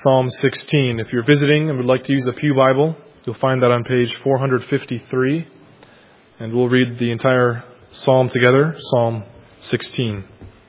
Psalm 16. If you're visiting and would like to use a pew Bible, you'll find that on page 453. And we'll read the entire psalm together, Psalm 16.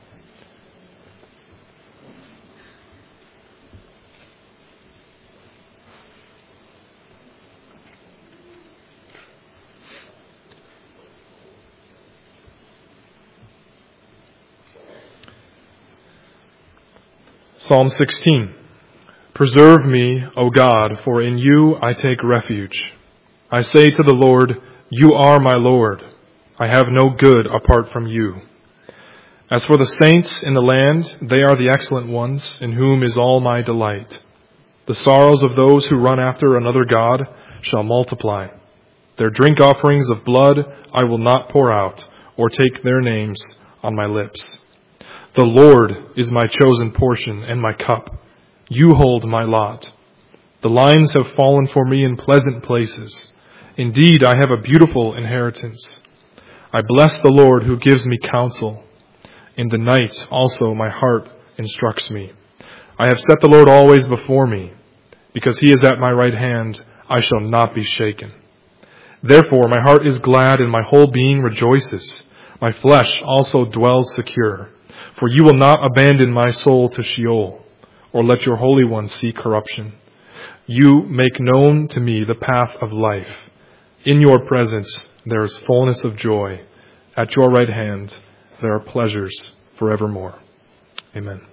Psalm 16. Preserve me, O God, for in you I take refuge. I say to the Lord, you are my Lord. I have no good apart from you. As for the saints in the land, they are the excellent ones, in whom is all my delight. The sorrows of those who run after another God shall multiply. Their drink offerings of blood I will not pour out, or take their names on my lips. The Lord is my chosen portion and my cup. You hold my lot. The lines have fallen for me in pleasant places. Indeed, I have a beautiful inheritance. I bless the Lord who gives me counsel. In the night also my heart instructs me. I have set the Lord always before me. Because he is at my right hand, I shall not be shaken. Therefore my heart is glad and my whole being rejoices. My flesh also dwells secure. For you will not abandon my soul to Sheol, or let your Holy One see corruption. You make known to me the path of life. In your presence there is fullness of joy. At your right hand there are pleasures forevermore. Amen.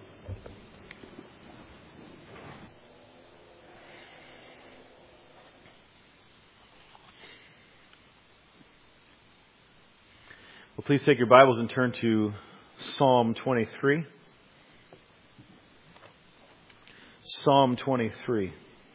Well, please take your Bibles and turn to Psalm 23. Psalm 23.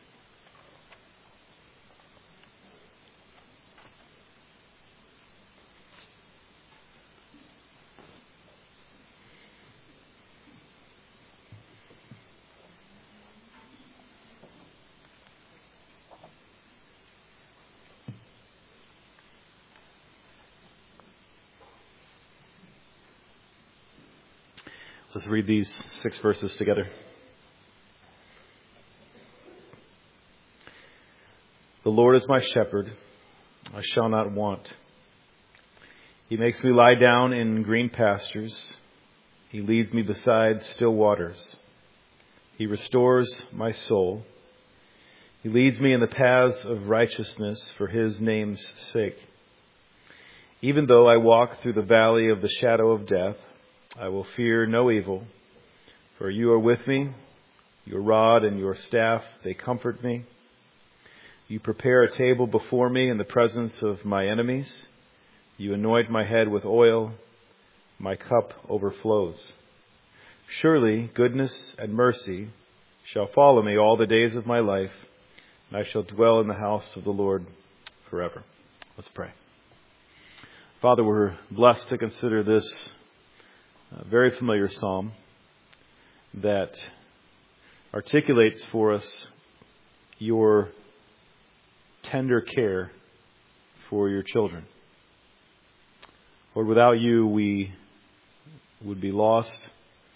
Let's read these 6 verses together. The Lord is my shepherd, I shall not want. He makes me lie down in green pastures. He leads me beside still waters. He restores my soul. He leads me in the paths of righteousness for his name's sake. Even though I walk through the valley of the shadow of death, I will fear no evil, for you are with me. Your rod and your staff, they comfort me. You prepare a table before me in the presence of my enemies. You anoint my head with oil. My cup overflows. Surely goodness and mercy shall follow me all the days of my life, and I shall dwell in the house of the Lord forever. Let's pray. Father, we're blessed to consider this very familiar psalm that articulates for us your tender care for your children. Lord, without you, we would be lost,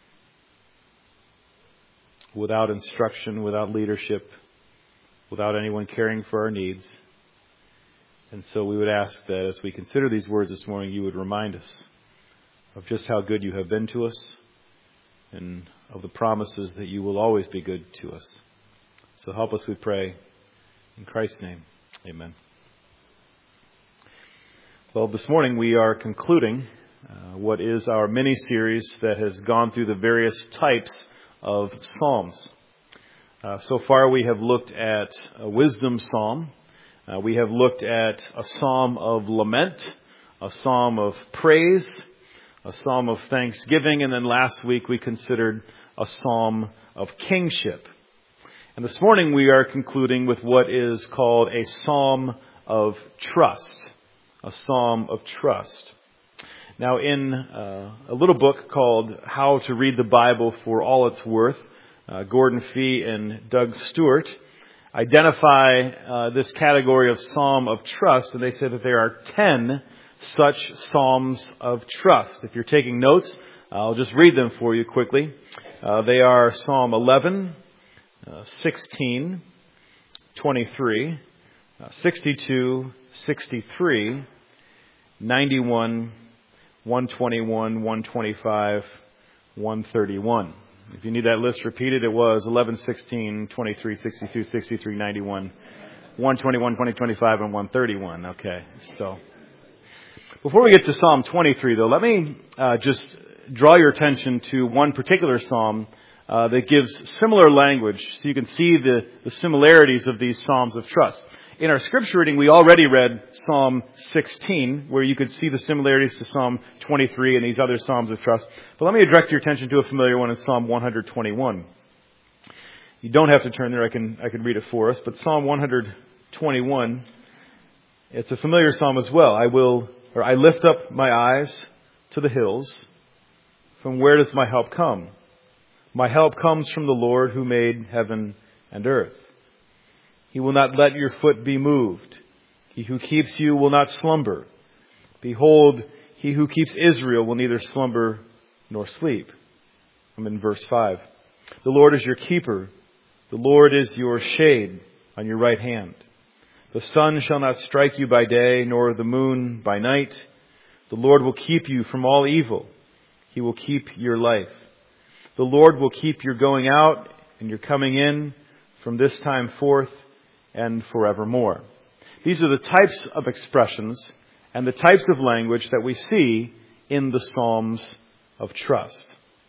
without instruction, without leadership, without anyone caring for our needs. And so we would ask that as we consider these words this morning, you would remind us of just how good you have been to us and of the promises that you will always be good to us. So help us, we pray, in Christ's name. Amen. Well, this morning we are concluding what is our mini-series that has gone through the various types of psalms. So far we have looked at a wisdom psalm. We have looked at a psalm of lament, a psalm of praise, a psalm of thanksgiving, and then last week we considered a psalm of kingship. And this morning we are concluding with what is called a psalm of trust. A psalm of trust. Now in a little book called How to Read the Bible for All It's Worth, Gordon Fee and Doug Stewart identify this category of psalm of trust, and they say that there are 10 such psalms of trust. If you're taking notes, I'll just read them for you quickly. They are Psalm 11, 16, 23, 62, 63, 91, 121, 125, 131. If you need that list repeated, it was 11, 16, 23, 62, 63, 91, 121, 2025, and 131. Okay, so before we get to Psalm 23, though, let me just draw your attention to one particular psalm that gives similar language, so you can see the similarities of these psalms of trust. In our scripture reading, we already read Psalm 16, where you could see the similarities to Psalm 23 and these other psalms of trust. But let me direct your attention to a familiar one in Psalm 121. You don't have to turn there. I can read it for us. But Psalm 121, it's a familiar psalm as well. I lift up my eyes to the hills. From where does my help come? My help comes from the Lord who made heaven and earth. He will not let your foot be moved. He who keeps you will not slumber. Behold, he who keeps Israel will neither slumber nor sleep. I'm in verse 5. The Lord is your keeper. The Lord is your shade on your right hand. The sun shall not strike you by day, nor the moon by night. The Lord will keep you from all evil. He will keep your life. The Lord will keep your going out and your coming in from this time forth and forevermore. These are the types of expressions and the types of language that we see in the Psalms of trust.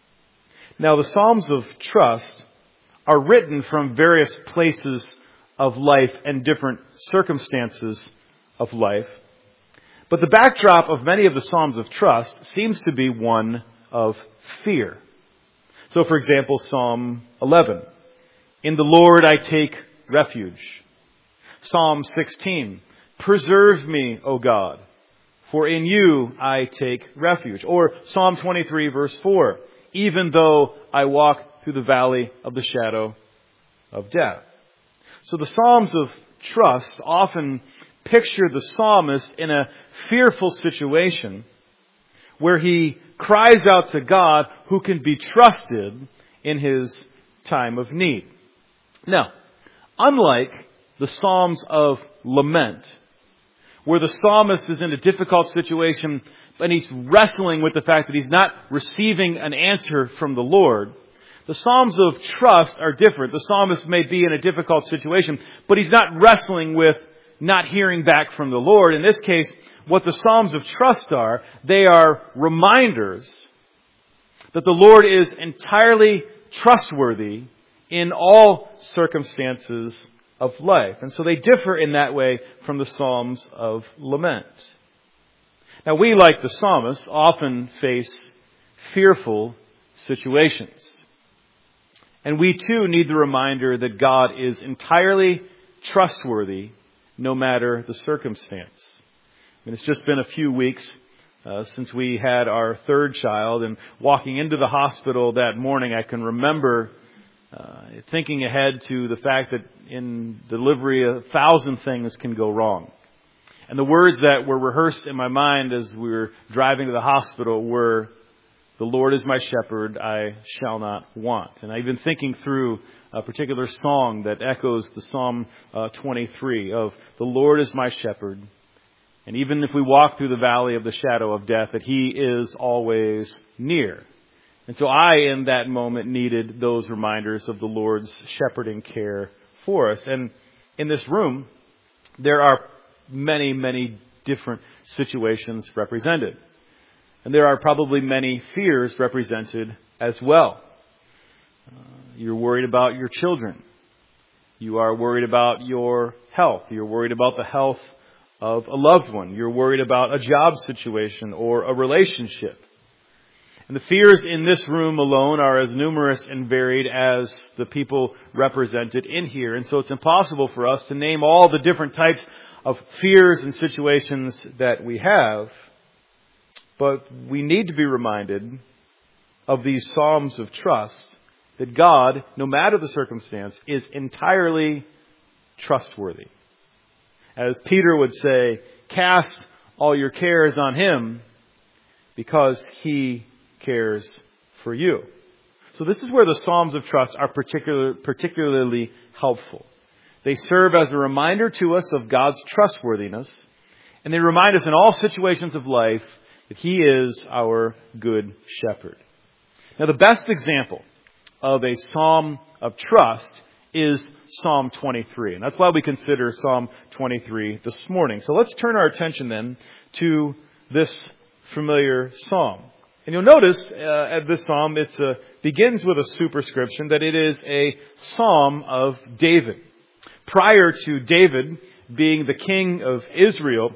Now, the Psalms of trust are written from various places of life and different circumstances of life. But the backdrop of many of the Psalms of trust seems to be one of fear. So, for example, Psalm 11. In the Lord I take refuge. Psalm 16. Preserve me, O God, for in you I take refuge. Or Psalm 23, verse 4. Even though I walk through the valley of the shadow of death. So the Psalms of trust often picture the psalmist in a fearful situation where he cries out to God who can be trusted in his time of need. Now, unlike the Psalms of lament, where the psalmist is in a difficult situation and he's wrestling with the fact that he's not receiving an answer from the Lord, the Psalms of trust are different. The psalmist may be in a difficult situation, but he's not wrestling with not hearing back from the Lord. In this case, what the Psalms of trust are, they are reminders that the Lord is entirely trustworthy in all circumstances of life. And so they differ in that way from the Psalms of lament. Now, we, like the psalmist, often face fearful situations. And we too need the reminder that God is entirely trustworthy no matter the circumstance. I mean, it's just been a few weeks since we had our third child, and walking into the hospital that morning, I can remember thinking ahead to the fact that in delivery 1,000 things can go wrong. And the words that were rehearsed in my mind as we were driving to the hospital were, "The Lord is my shepherd, I shall not want." And I've been thinking through a particular song that echoes the Psalm 23 of, "The Lord is my shepherd, and even if we walk through the valley of the shadow of death, that He is always near." And so I, in that moment, needed those reminders of the Lord's shepherding care for us. And in this room, there are many, many different situations represented. And there are probably many fears represented as well. You're worried about your children. You are worried about your health. You're worried about the health of a loved one. You're worried about a job situation or a relationship. And the fears in this room alone are as numerous and varied as the people represented in here. And so it's impossible for us to name all the different types of fears and situations that we have. But we need to be reminded of these Psalms of trust that God, no matter the circumstance, is entirely trustworthy. As Peter would say, cast all your cares on Him because He cares for you. So this is where the Psalms of Trust are particularly helpful. They serve as a reminder to us of God's trustworthiness, and they remind us in all situations of life that He is our good shepherd. Now, the best example of a psalm of trust is Psalm 23. And that's why we consider Psalm 23 this morning. So let's turn our attention then to this familiar psalm. And you'll notice at this psalm, it begins with a superscription that it is a psalm of David. Prior to David being the king of Israel,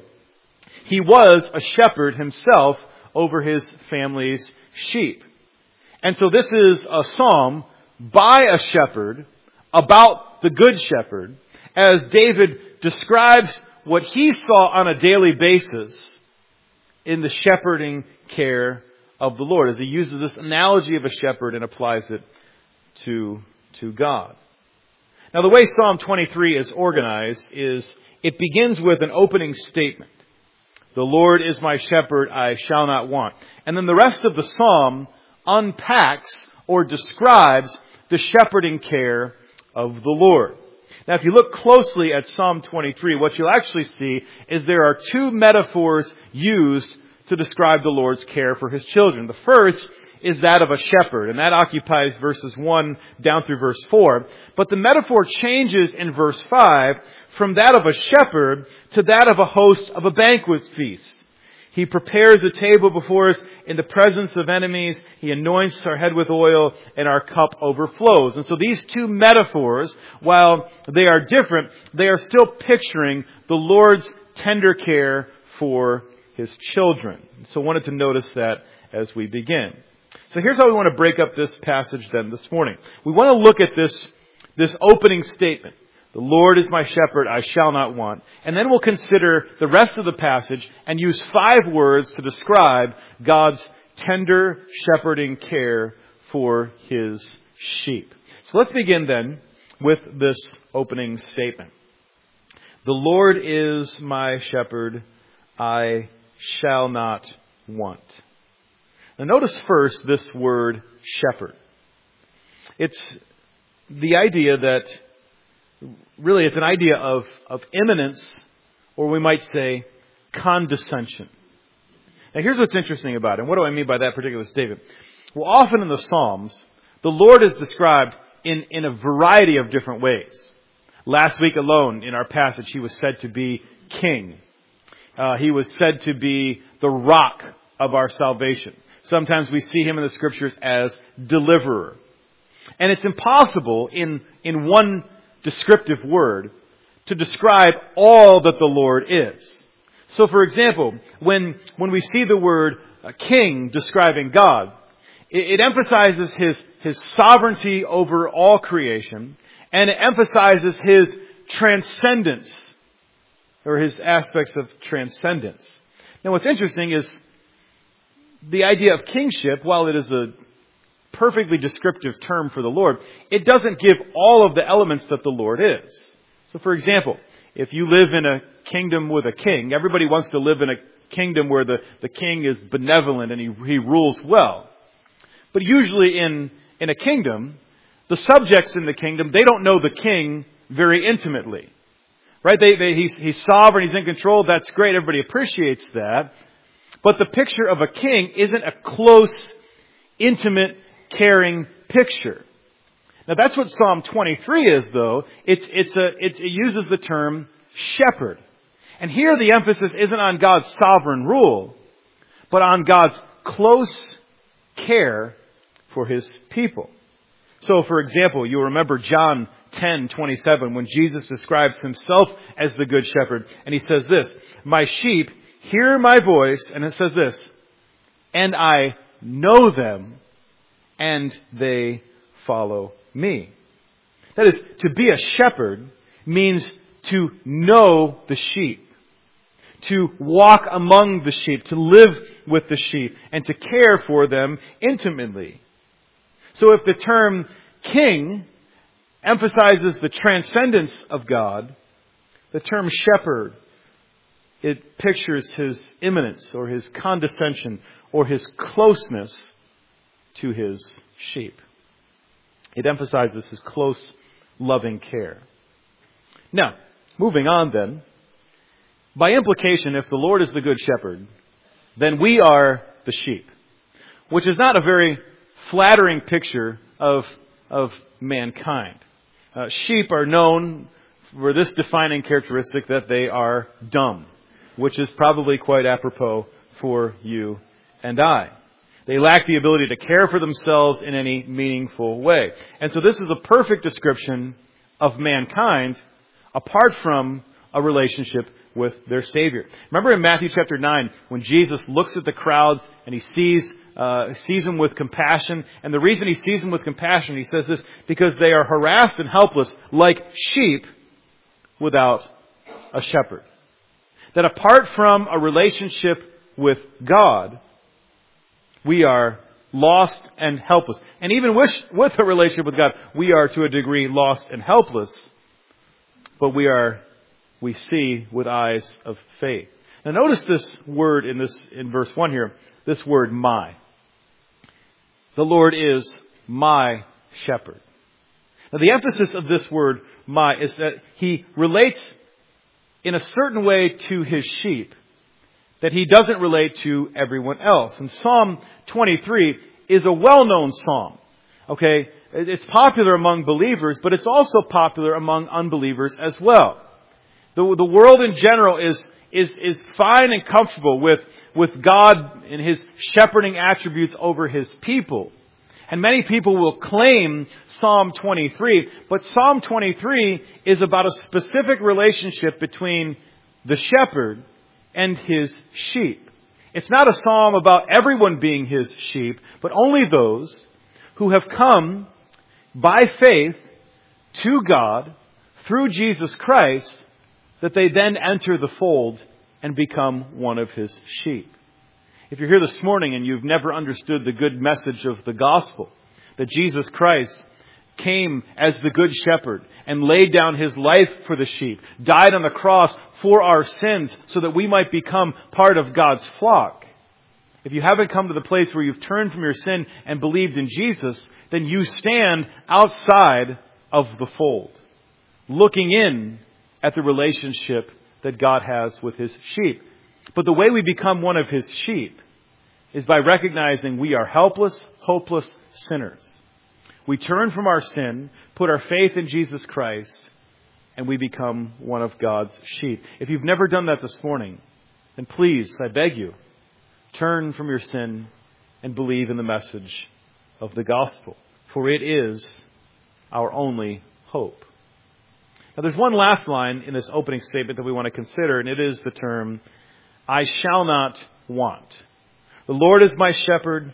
he was a shepherd himself over his family's sheep. And so this is a psalm by a shepherd about the good shepherd as David describes what he saw on a daily basis in the shepherding care of the Lord, as he uses this analogy of a shepherd and applies it to God. Now, the way Psalm 23 is organized is it begins with an opening statement. The Lord is my shepherd, I shall not want. And then the rest of the psalm unpacks or describes the shepherding care of the Lord. Now, if you look closely at Psalm 23, what you'll actually see is there are two metaphors used to describe the Lord's care for His children. The first is that of a shepherd, and that occupies verses 1 down through verse 4. But the metaphor changes in verse 5 from that of a shepherd to that of a host of a banquet feast. He prepares a table before us in the presence of enemies. He anoints our head with oil, and our cup overflows. And so these two metaphors, while they are different, they are still picturing the Lord's tender care for His children. So I wanted to notice that as we begin. So here's how we want to break up this passage then this morning. We want to look at this opening statement. The Lord is my shepherd, I shall not want. And then we'll consider the rest of the passage and use 5 words to describe God's tender shepherding care for His sheep. So let's begin then with this opening statement. The Lord is my shepherd, I shall not want. Now notice first this word shepherd. It's the idea that really, it's an idea of immanence, or we might say condescension. Now, here's what's interesting about it. And what do I mean by that particular statement? Well, often in the Psalms, the Lord is described in a variety of different ways. Last week alone, in our passage, He was said to be King. He was said to be the rock of our salvation. Sometimes we see Him in the Scriptures as deliverer. And it's impossible in one descriptive word to describe all that the Lord is. So, for example, when we see the word king describing God, it emphasizes His sovereignty over all creation, and it emphasizes His transcendence, or His aspects of transcendence. Now, what's interesting is the idea of kingship, while it is a perfectly descriptive term for the Lord, it doesn't give all of the elements that the Lord is. So, for example, if you live in a kingdom with a king, everybody wants to live in a kingdom where the king is benevolent and he rules well. But usually in a kingdom, the subjects in the kingdom, they don't know the king very intimately. Right? He's sovereign, he's in control, that's great, everybody appreciates that. But the picture of a king isn't a close, intimate, caring picture. Now that's what Psalm 23 is, though. It uses the term shepherd. And here the emphasis isn't on God's sovereign rule, but on God's close care for His people. So, for example, you'll remember John 10:27 when Jesus describes Himself as the good shepherd. And He says this, my sheep hear my voice, and it says this, and I know them, and they follow me. That is, to be a shepherd means to know the sheep, to walk among the sheep, to live with the sheep, and to care for them intimately. So if the term king emphasizes the transcendence of God, the term shepherd, it pictures His immanence or His condescension or His closeness to His sheep. It emphasizes his close, loving care. Now, moving on then. By implication, if the Lord is the good shepherd, then we are the sheep, which is not a very flattering picture of mankind. Sheep are known for this defining characteristic that they are dumb, which is probably quite apropos for you and I. They lack the ability to care for themselves in any meaningful way. And so this is a perfect description of mankind apart from a relationship with their Savior. Remember in Matthew chapter 9, when Jesus looks at the crowds and he sees them with compassion. And the reason he sees them with compassion, he says this, because they are harassed and helpless like sheep without a shepherd. That apart from a relationship with God, we are lost and helpless. And even with a relationship with God, we are to a degree lost and helpless. But we see with eyes of faith. Now notice this word in verse 1 here, this word my. The Lord is my shepherd. Now the emphasis of this word my is that he relates in a certain way to his sheep that he doesn't relate to everyone else. And Psalm 23 is a well-known psalm. Okay, it's popular among believers, but it's also popular among unbelievers as well. The world in general is fine and comfortable with God and his shepherding attributes over his people. And many people will claim Psalm 23, but Psalm 23 is about a specific relationship between the shepherd and his sheep. It's not a psalm about everyone being his sheep, but only those who have come by faith to God through Jesus Christ, that they then enter the fold and become one of his sheep. If you're here this morning and you've never understood the good message of the gospel, that Jesus Christ came as the good shepherd and laid down his life for the sheep, died on the cross for our sins so that we might become part of God's flock. If you haven't come to the place where you've turned from your sin and believed in Jesus, then you stand outside of the fold, looking in at the relationship that God has with his sheep. But the way we become one of his sheep is by recognizing we are helpless, hopeless sinners. We turn from our sin, put our faith in Jesus Christ, and we become one of God's sheep. If you've never done that this morning, then please, I beg you, turn from your sin and believe in the message of the gospel. For it is our only hope. Now there's one last line in this opening statement that we want to consider, and it is the term, I shall not want. The Lord is my shepherd,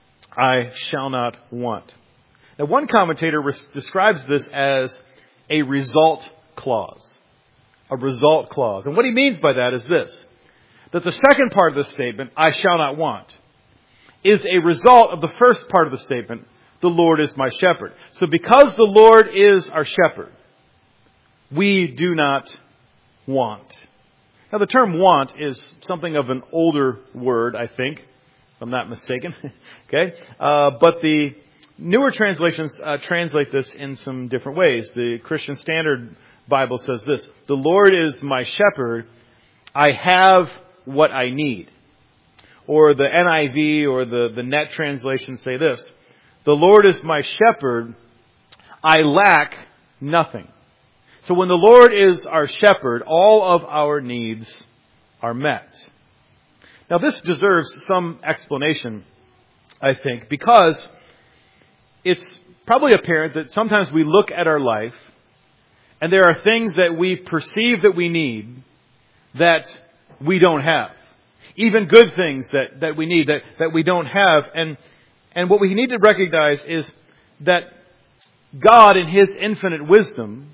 I shall not want. Now one commentator describes this as a result clause. A result clause. And what he means by that is this, that the second part of the statement, I shall not want, is a result of the first part of the statement, the Lord is my shepherd. So because the Lord is our shepherd, we do not want. Now the term want is something of an older word, I think, if I'm not mistaken. Okay, but the newer translations translate this in some different ways. The Christian Standard Bible says this, the Lord is my shepherd, I have what I need. Or the NIV or the Net translations say this, the Lord is my shepherd, I lack nothing. So when the Lord is our shepherd, all of our needs are met. Now this deserves some explanation, I think, because it's probably apparent that sometimes we look at our life and there are things that we perceive that we need that we don't have. Even good things that we need that we don't have. And what we need to recognize is that God in his infinite wisdom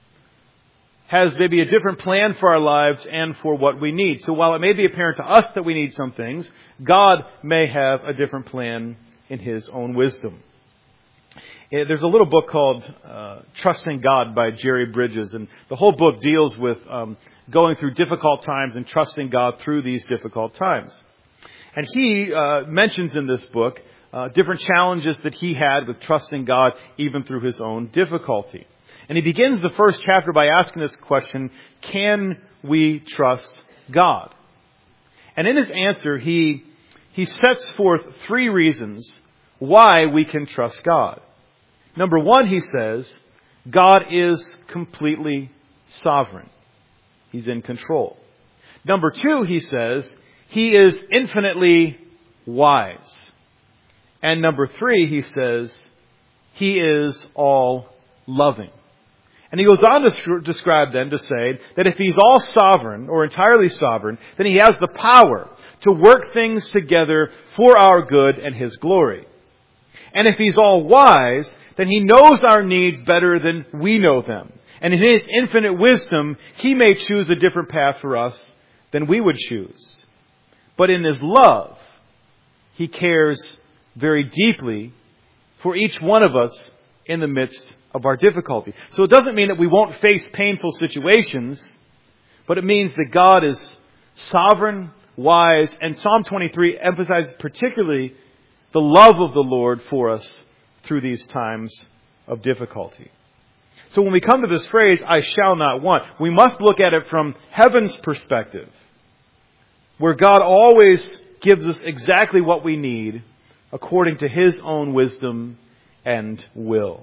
has maybe a different plan for our lives and for what we need. So while it may be apparent to us that we need some things, God may have a different plan in his own wisdom. There's a little book called Trusting God by Jerry Bridges, and the whole book deals with going through difficult times and trusting God through these difficult times. And he mentions in this book different challenges that he had with trusting God even through his own difficulty. And he begins the first chapter by asking this question, can we trust God? And in his answer, he sets forth 3 reasons why we can trust God. Number 1, he says, God is completely sovereign. He's in control. Number 2, he says, he is infinitely wise. And number 3, he says, he is all loving. And he goes on to describe then to say that if he's all sovereign or entirely sovereign, then he has the power to work things together for our good and his glory. And if he's all wise, then he knows our needs better than we know them. And in his infinite wisdom, he may choose a different path for us than we would choose. But in his love, he cares very deeply for each one of us in the midst of our difficulty. So it doesn't mean that we won't face painful situations, but it means that God is sovereign, wise, and Psalm 23 emphasizes particularly the love of the Lord for us through these times of difficulty. So when we come to this phrase, I shall not want, we must look at it from heaven's perspective, where God always gives us exactly what we need according to his own wisdom and will.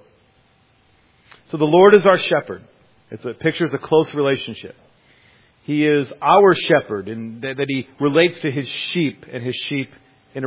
So the Lord is our shepherd. It pictures a close relationship. He is our shepherd, and that he relates to his sheep, and his sheep in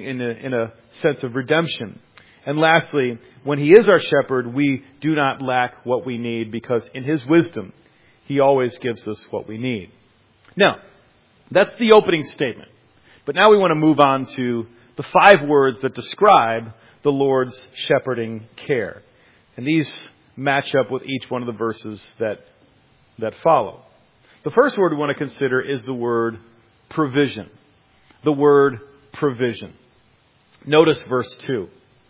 a sense of redemption. And lastly, when he is our shepherd, we do not lack what we need, because in his wisdom, he always gives us what we need. Now, that's the opening statement. But now we want to move on to the 5 words that describe the Lord's shepherding care. And these match up with each one of the verses that follow. The first word we want to consider is the word provision. The word provision. Notice verse 2.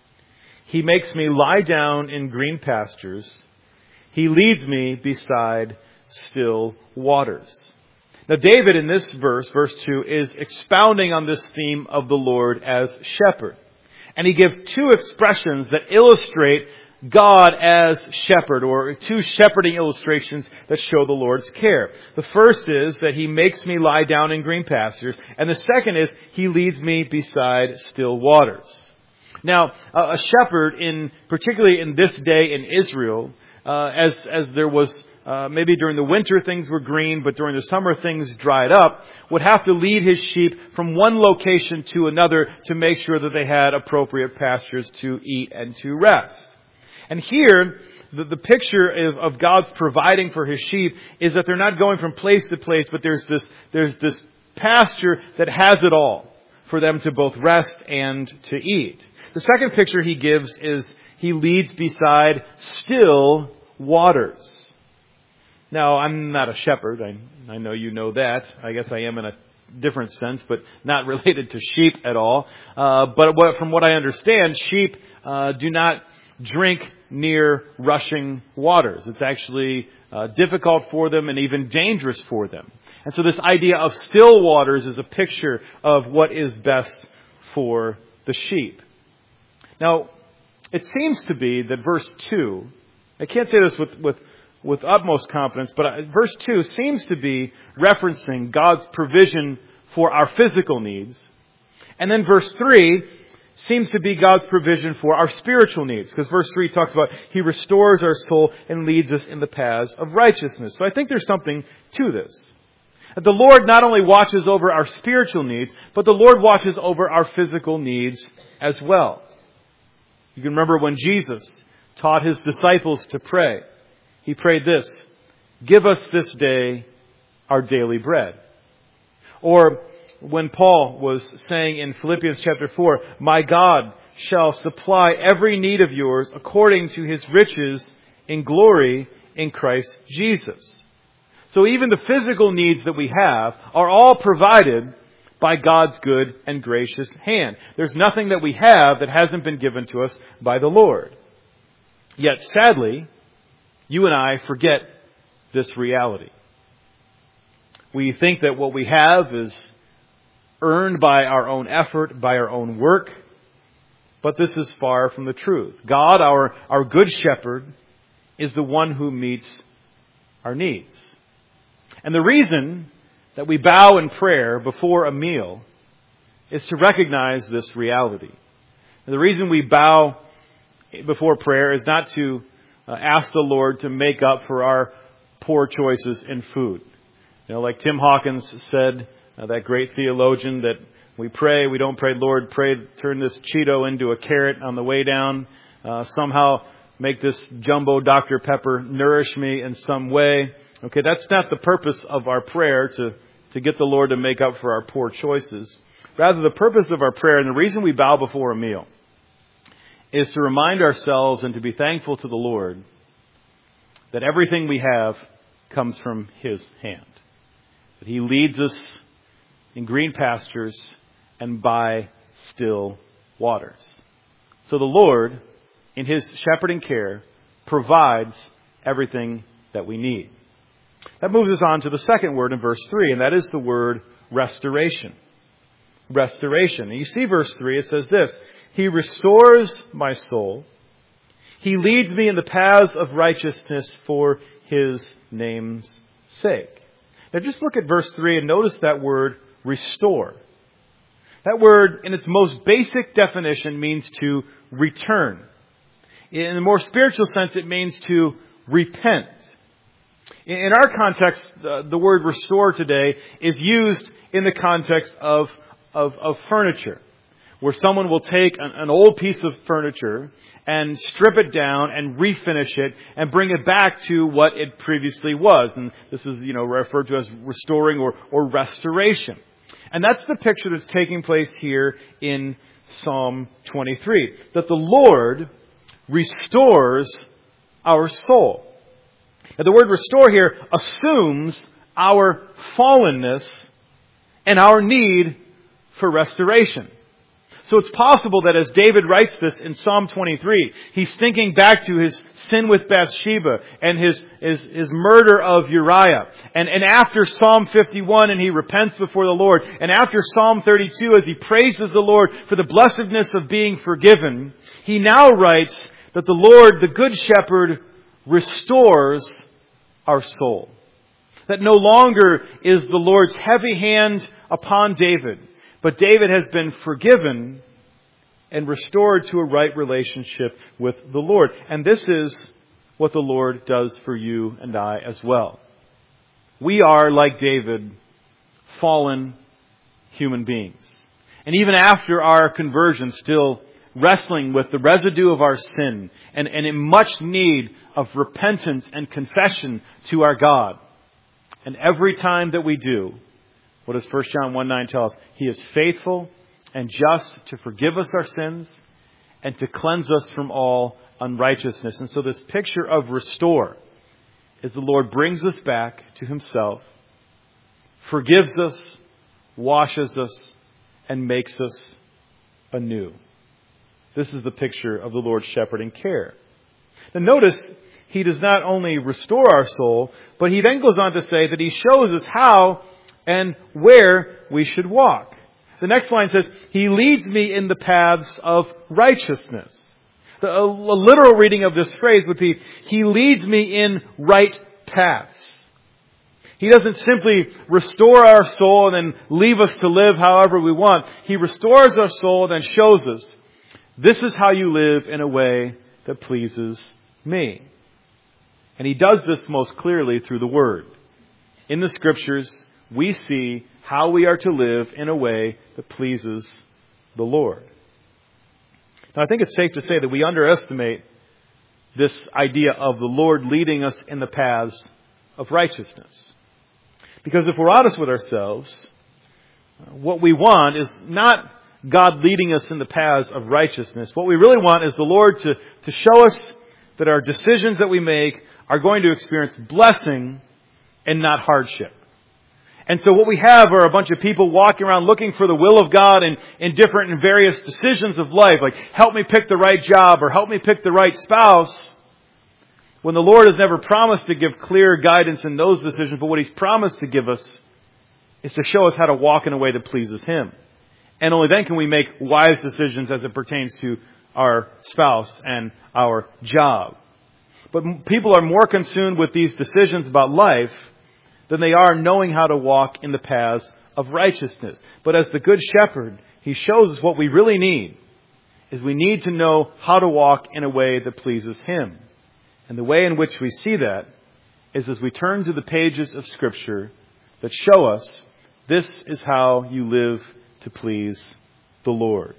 He makes me lie down in green pastures. He leads me beside still waters. Now David in this verse 2, is expounding on this theme of the Lord as shepherd. And he gives 2 expressions that illustrate God as shepherd, or 2 shepherding illustrations that show the Lord's care. The first is that he makes me lie down in green pastures, and the second is he leads me beside still waters. Now, a shepherd, particularly in this day in Israel, as there was maybe during the winter things were green, but during the summer things dried up, would have to lead his sheep from one location to another to make sure that they had appropriate pastures to eat and to rest. And here, the picture of God's providing for his sheep is that they're not going from place to place, but there's this pasture that has it all for them to both rest and to eat. The second picture he gives is he leads beside still waters. Now, I'm not a shepherd. I know you know that. I guess I am in a different sense, but not related to sheep at all. But from what I understand, sheep do not drink near rushing waters. It's actually difficult for them and even dangerous for them. And so this idea of still waters is a picture of what is best for the sheep. Now, it seems to be that verse 2, I can't say this with utmost confidence, but verse 2 seems to be referencing God's provision for our physical needs. And then verse 3 seems to be God's provision for our spiritual needs. Because verse 3 talks about he restores our soul and leads us in the paths of righteousness. So I think there's something to this. That the Lord not only watches over our spiritual needs, but the Lord watches over our physical needs as well. You can remember when Jesus taught his disciples to pray. He prayed this, give us this day our daily bread. Or when Paul was saying in Philippians chapter 4, my God shall supply every need of yours according to his riches in glory in Christ Jesus. So even the physical needs that we have are all provided by God's good and gracious hand. There's nothing that we have that hasn't been given to us by the Lord. Yet sadly, you and I forget this reality. We think that what we have is earned by our own effort, by our own work. But this is far from the truth. God, our good shepherd, is the one who meets our needs. And the reason that we bow in prayer before a meal is to recognize this reality. And the reason we bow before prayer is not to ask the Lord to make up for our poor choices in food. You know, like Tim Hawkins said, that great theologian, that we pray, we don't pray, Lord, turn this Cheeto into a carrot on the way down. Somehow make this jumbo Dr. Pepper nourish me in some way. Okay, that's not the purpose of our prayer, to get the Lord to make up for our poor choices. Rather, the purpose of our prayer, and the reason we bow before a meal, is to remind ourselves and to be thankful to the Lord that everything we have comes from His hand. That He leads us in green pastures and by still waters. So the Lord, in His shepherding care, provides everything that we need. That moves us on to the second word in verse 3, and that is the word restoration. Restoration. And you see verse 3, it says this: He restores my soul. He leads me in the paths of righteousness for His name's sake. Now just look at verse 3 and notice that word restore. That word, in its most basic definition, means to return. In a more spiritual sense, it means to repent. In our context, the word restore today is used in the context of furniture, where someone will take an old piece of furniture and strip it down and refinish it and bring it back to what it previously was. And this is, referred to as restoring or restoration. And that's the picture that's taking place here in Psalm 23, that the Lord restores our soul. Now, the word restore here assumes our fallenness and our need for restoration. So it's possible that as David writes this in Psalm 23, he's thinking back to his sin with Bathsheba and his murder of Uriah. And after Psalm 51, and he repents before the Lord. And after Psalm 32, as he praises the Lord for the blessedness of being forgiven, he now writes that the Lord, the Good Shepherd, restores our soul. That no longer is the Lord's heavy hand upon David, but David has been forgiven and restored to a right relationship with the Lord. And this is what the Lord does for you and I as well. We are, like David, fallen human beings. And even after our conversion, still wrestling with the residue of our sin and in much need of repentance and confession to our God. And every time that we do, what does 1 John 1:9 tell us? He is faithful and just to forgive us our sins and to cleanse us from all unrighteousness. And so this picture of restore is the Lord brings us back to Himself, forgives us, washes us, and makes us anew. This is the picture of the Lord's shepherding care. Now notice, He does not only restore our soul, but He then goes on to say that He shows us how and where we should walk. The next line says, He leads me in the paths of righteousness. A literal reading of this phrase would be, He leads me in right paths. He doesn't simply restore our soul and then leave us to live however we want. He restores our soul and then shows us, this is how you live in a way that pleases me. And He does this most clearly through the Word. In the Scriptures, we see how we are to live in a way that pleases the Lord. Now, I think it's safe to say that we underestimate this idea of the Lord leading us in the paths of righteousness. Because if we're honest with ourselves, what we want is not God leading us in the paths of righteousness. What we really want is the Lord to show us that our decisions that we make are going to experience blessing and not hardship. And so what we have are a bunch of people walking around looking for the will of God in different and various decisions of life. Like, help me pick the right job or help me pick the right spouse. When the Lord has never promised to give clear guidance in those decisions, but what He's promised to give us is to show us how to walk in a way that pleases Him. And only then can we make wise decisions as it pertains to our spouse, and our job. But people are more consumed with these decisions about life than they are knowing how to walk in the paths of righteousness. But as the Good Shepherd, He shows us what we really need is we need to know how to walk in a way that pleases Him. And the way in which we see that is as we turn to the pages of Scripture that show us this is how you live to please the Lord.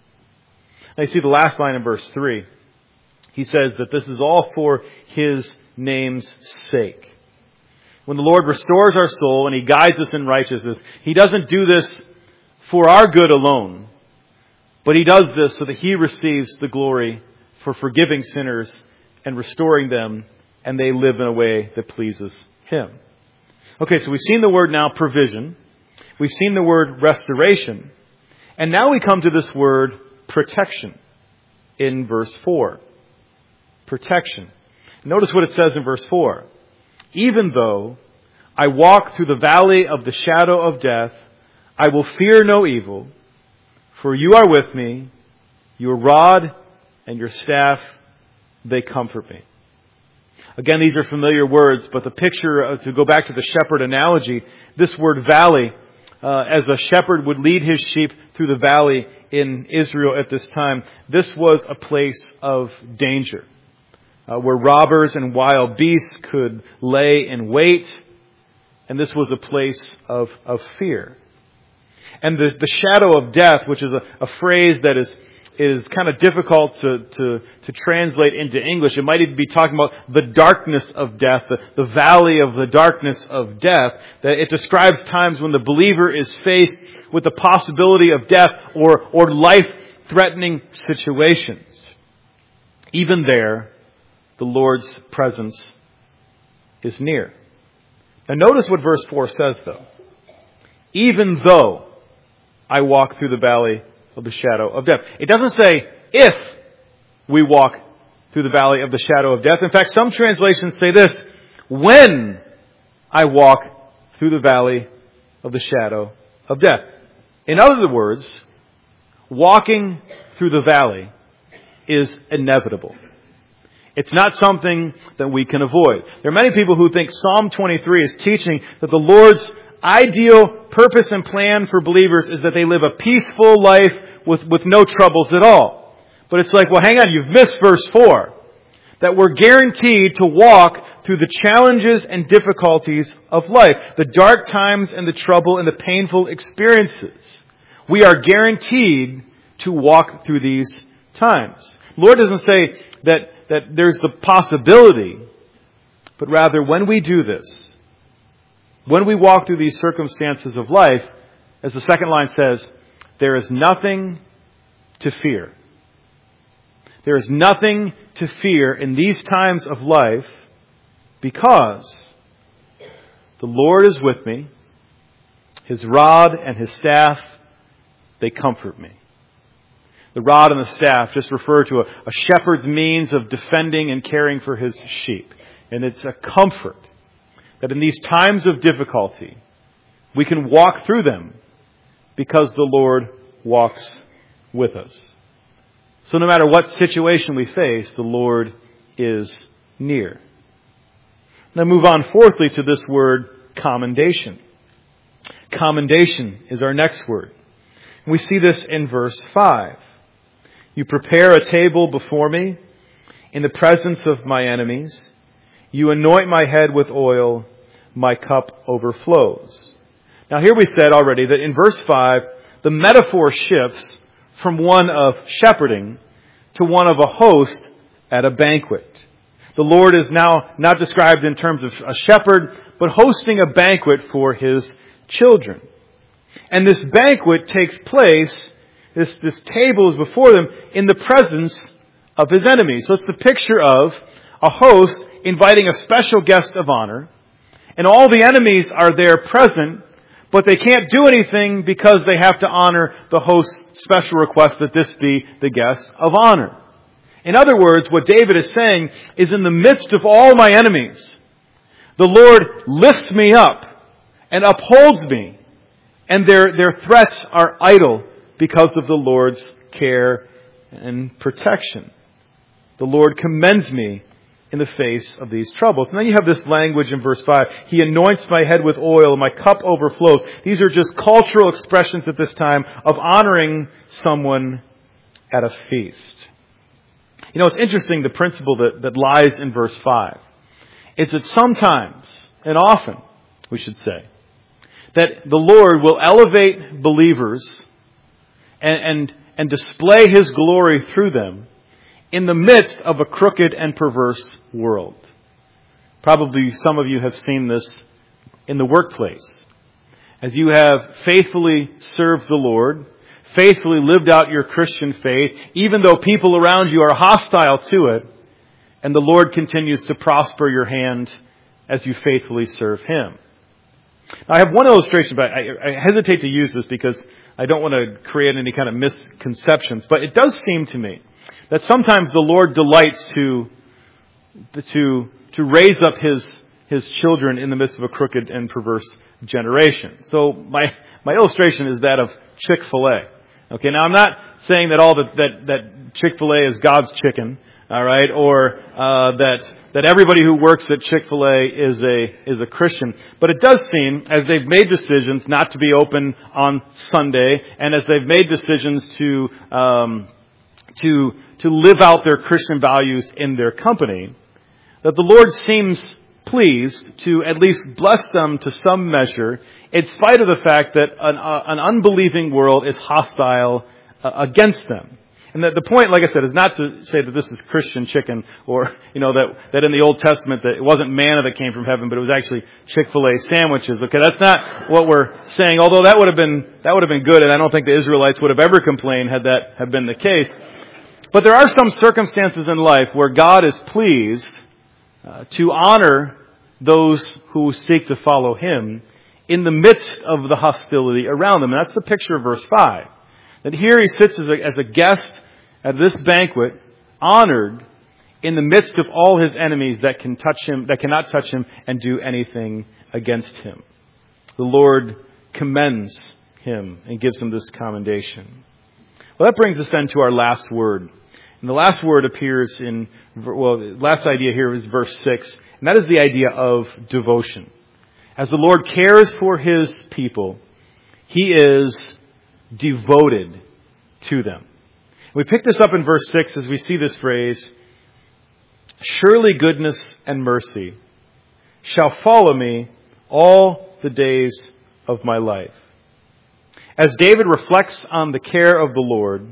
Now you see the last line in verse 3. He says that this is all for His name's sake. When the Lord restores our soul and He guides us in righteousness, He doesn't do this for our good alone, but He does this so that He receives the glory for forgiving sinners and restoring them, and they live in a way that pleases Him. Okay, so we've seen the word now provision. We've seen the word restoration. And now we come to this word protection in verse 4. Protection. Notice what it says in verse 4. Even though I walk through the valley of the shadow of death, I will fear no evil, for you are with me, your rod and your staff, they comfort me. Again, these are familiar words, but the picture, to go back to the shepherd analogy, this word valley, as a shepherd would lead his sheep through the valley in Israel at this time, this was a place of danger, where robbers and wild beasts could lay in wait, and this was a place of fear. And the shadow of death, which is a phrase that is kind of difficult to translate into English. It might even be talking about the darkness of death, the valley of the darkness of death. That it describes times when the believer is faced with the possibility of death or life-threatening situations. Even there, the Lord's presence is near. Now notice what verse 4 says though. Even though I walk through the valley of the shadow of death. It doesn't say if we walk through the valley of the shadow of death. In fact, some translations say this, when I walk through the valley of the shadow of death. In other words, walking through the valley is inevitable. It's not something that we can avoid. There are many people who think Psalm 23 is teaching that the Lord's ideal purpose and plan for believers is that they live a peaceful life with no troubles at all. But it's like, well, hang on, you've missed verse 4. That we're guaranteed to walk through the challenges and difficulties of life. The dark times and the trouble and the painful experiences. We are guaranteed to walk through these times. The Lord doesn't say that there's the possibility, but rather when we do this, when we walk through these circumstances of life, as the second line says, there is nothing to fear. There is nothing to fear in these times of life because the Lord is with me. His rod and His staff, they comfort me. The rod and the staff just refer to a shepherd's means of defending and caring for his sheep. And it's a comfort that in these times of difficulty, we can walk through them because the Lord walks with us. So no matter what situation we face, the Lord is near. Now move on fourthly to this word, commendation. Commendation is our next word. We see this in verse 5. You prepare a table before me in the presence of my enemies. You anoint my head with oil. My cup overflows. Now here we said already that in verse 5, the metaphor shifts from one of shepherding to one of a host at a banquet. The Lord is now not described in terms of a shepherd, but hosting a banquet for His children. And this banquet takes place, this table is before them in the presence of His enemies. So it's the picture of a host inviting a special guest of honor, and all the enemies are there present, but they can't do anything because they have to honor the host's special request that this be the guest of honor. In other words, what David is saying is in the midst of all my enemies, the Lord lifts me up and upholds me, and their threats are idle because of the Lord's care and protection. The Lord commends me in the face of these troubles. And then you have this language in verse 5. He anoints my head with oil and my cup overflows. These are just cultural expressions at this time of honoring someone at a feast. You know, it's interesting, the principle that lies in verse 5. It's that sometimes, and often, we should say, that the Lord will elevate believers and display His glory through them in the midst of a crooked and perverse world. Probably some of you have seen this in the workplace. As you have faithfully served the Lord, faithfully lived out your Christian faith, even though people around you are hostile to it, and the Lord continues to prosper your hand as you faithfully serve Him. Now, I have one illustration, but I hesitate to use this because I don't want to create any kind of misconceptions. But it does seem to me that sometimes the Lord delights to raise up His children in the midst of a crooked and perverse generation. So my illustration is that of Chick-fil-A. Okay, now I'm not saying that that Chick-fil-A is God's chicken, all right, or that everybody who works at Chick-fil-A is a Christian. But it does seem, as they've made decisions not to be open on Sunday, and as they've made decisions to live out their Christian values in their company, that the Lord seems pleased to at least bless them to some measure, in spite of the fact that an unbelieving world is hostile against them. And the point, like I said, is not to say that this is Christian chicken, or, you know, that in the Old Testament that it wasn't manna that came from heaven, but it was actually Chick-fil-A sandwiches. Okay, that's not what we're saying, although that would have been good, and I don't think the Israelites would have ever complained had that have been the case. But there are some circumstances in life where God is pleased to honor those who seek to follow Him in the midst of the hostility around them. And that's the picture of verse 5. That here He sits as a guest at this banquet, honored in the midst of all His enemies that cannot touch Him and do anything against Him. The Lord commends Him and gives Him this commendation. Well, that brings us then to our last word. And the last word appears the last idea here is verse 6, and that is the idea of devotion. As the Lord cares for His people, He is devoted to them. We pick this up in verse 6 as we see this phrase, surely goodness and mercy shall follow me all the days of my life. As David reflects on the care of the Lord,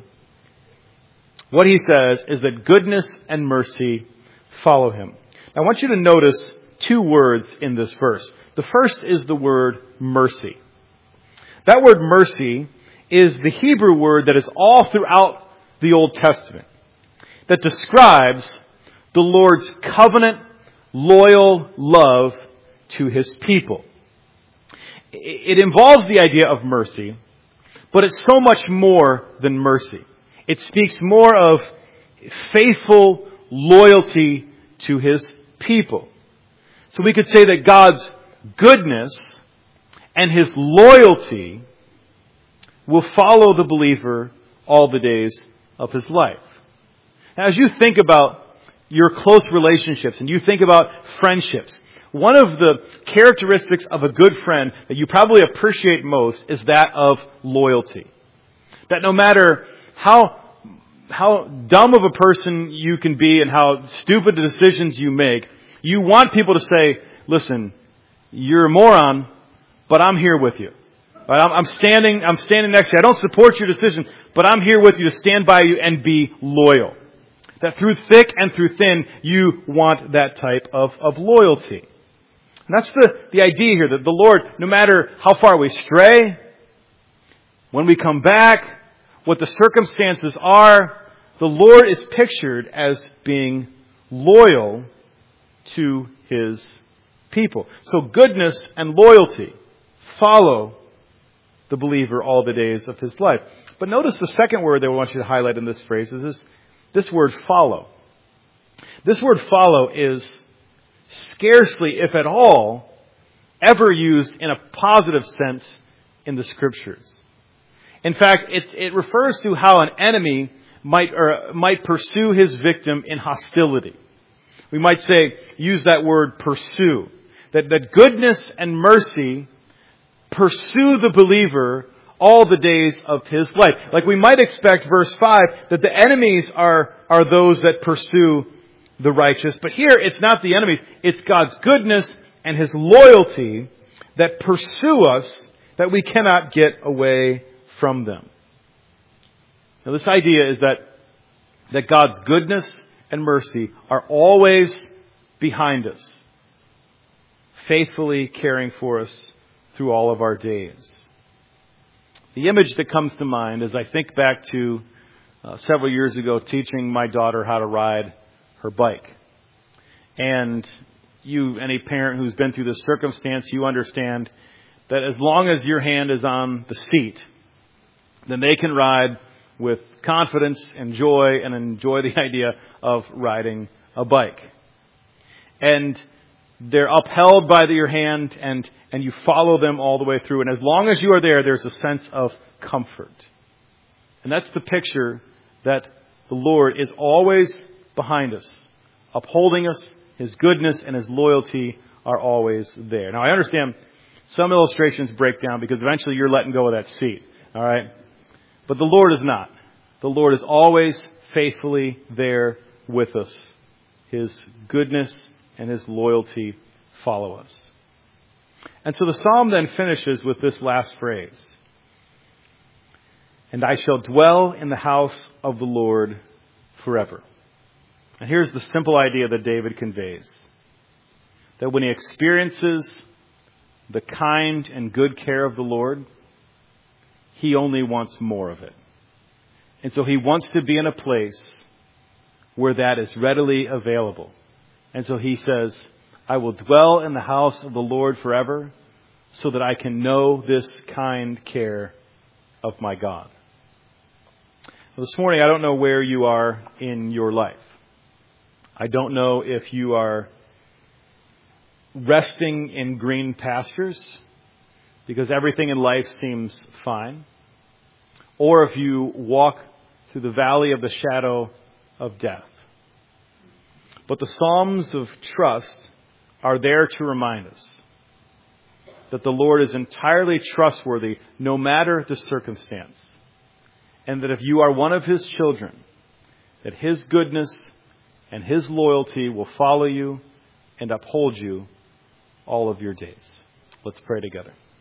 what he says is that goodness and mercy follow him. Now, I want you to notice two words in this verse. The first is the word mercy. That word mercy is the Hebrew word that is all throughout the Old Testament that describes the Lord's covenant, loyal love to His people. It involves the idea of mercy, but it's so much more than mercy. It speaks more of faithful loyalty to His people. So we could say that God's goodness and His loyalty will follow the believer all the days of his life. Now, as you think about your close relationships and you think about friendships, one of the characteristics of a good friend that you probably appreciate most is that of loyalty. That no matter how dumb of a person you can be and how stupid the decisions you make, you want people to say, listen, you're a moron, but I'm here with you. I'm standing next to you. I don't support your decision, but I'm here with you to stand by you and be loyal. That through thick and through thin, you want that type of loyalty. And that's the idea here, that the Lord, no matter how far we stray, when we come back, what the circumstances are, the Lord is pictured as being loyal to His people. So goodness and loyalty follow the believer all the days of his life. But notice the second word that we want you to highlight in this phrase is this word follow. This word follow is scarcely, if at all, ever used in a positive sense in the Scriptures. In fact, it refers to how an enemy might pursue his victim in hostility. We might say, use that word pursue. That goodness and mercy pursue the believer all the days of his life. Like we might expect, verse 5, that the enemies are those that pursue the righteous. But here, it's not the enemies. It's God's goodness and his loyalty that pursue us, that we cannot get away from them. Now, this idea is that God's goodness and mercy are always behind us, faithfully caring for us through all of our days. The image that comes to mind as I think back to several years ago teaching my daughter how to ride her bike. And any parent who's been through this circumstance, you understand that as long as your hand is on the seat, then they can ride with confidence and joy and enjoy the idea of riding a bike. And they're upheld by your hand and you follow them all the way through. And as long as you are there, there's a sense of comfort. And that's the picture that the Lord is always behind us, upholding us. His goodness and his loyalty are always there. Now, I understand some illustrations break down because eventually you're letting go of that seat. All right? But the Lord is not. The Lord is always faithfully there with us. His goodness and his loyalty follow us. And so the psalm then finishes with this last phrase. And I shall dwell in the house of the Lord forever. And here's the simple idea that David conveys. That when he experiences the kind and good care of the Lord, he only wants more of it. And so he wants to be in a place where that is readily available. And so he says, I will dwell in the house of the Lord forever so that I can know this kind care of my God. Well, this morning, I don't know where you are in your life. I don't know if you are resting in green pastures because everything in life seems fine, or if you walk through the valley of the shadow of death. But the Psalms of trust are there to remind us that the Lord is entirely trustworthy no matter the circumstance. And that if you are one of his children, that his goodness and his loyalty will follow you and uphold you all of your days. Let's pray together.